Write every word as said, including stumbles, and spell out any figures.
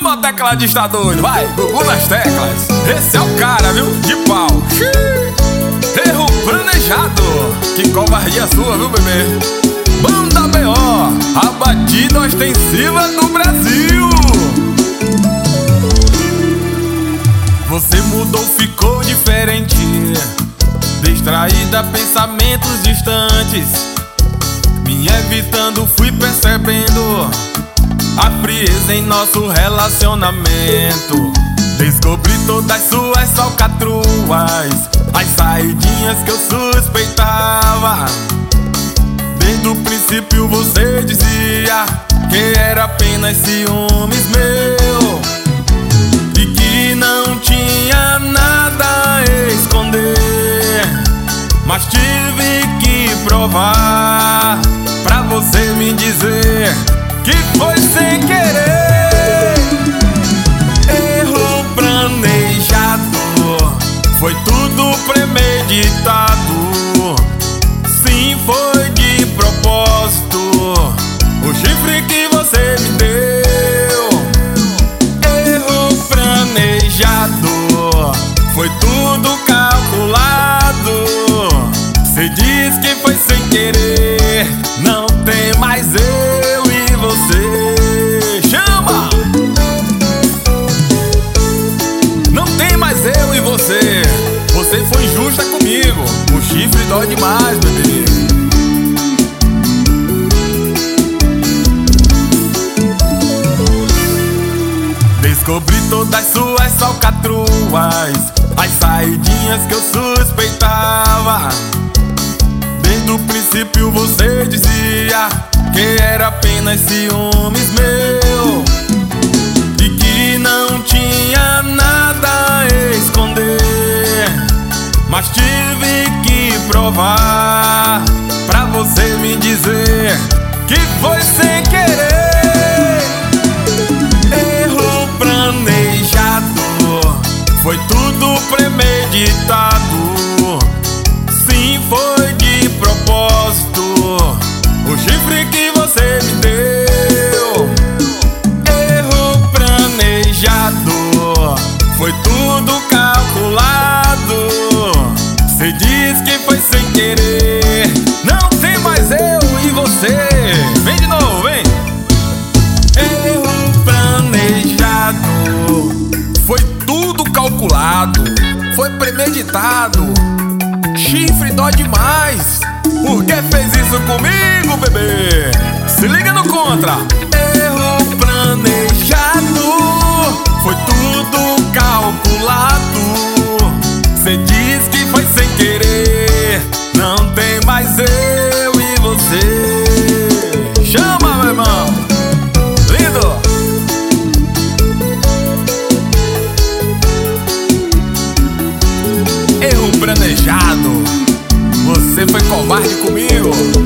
Chama, tecladista doido, vai, Gugu nas teclas. Esse é o cara, viu, de pau. Erro planejado. Que covardia sua, viu, bebê? Banda B O, a batida ostensiva do Brasil. Você mudou, ficou diferente, distraída, pensamentos distantes. Me evitando, fui percebendo a frieza em nosso relacionamento. Descobri todas suas falcatruas, as saidinhas que eu suspeitava. Desde o princípio você dizia que era apenas ciúmes meu e que não tinha nada a esconder. Mas tive que provar pra você me dizer que foi sem querer. Erro planejado, foi tudo premeditado. Sim, foi de propósito o chifre que você me deu. Erro planejado, foi tudo calculado. Cê diz que foi sem querer, não tem mais eu e você. Chama! Não tem mais eu e você. Você foi injusta comigo, o chifre dói demais, bebê. Descobri todas suas falcatruas, as saidinhas que eu suspeitava. Desde o princípio você dizia que era apenas ciúmes meu e que não tinha nada a esconder. Mas tive que provar pra você me dizer que foi sem querer. Erro planejado, foi tudo premeditado. Sim, foi de propósito o chifre que você me deu. Erro planejado, foi tudo calculado. Cê diz que foi sem querer, não tem mais eu e você. Vem de novo, vem. Erro planejado, foi tudo calculado, foi premeditado. Chifre dói demais, por que fez isso comigo, bebê? Se liga no contra. Erro planejado, foi tudo calculado. Cê diz que foi sem querer, não tem mais eu e você. Chama, meu irmão, lindo. Erro planejado, você foi covarde comigo.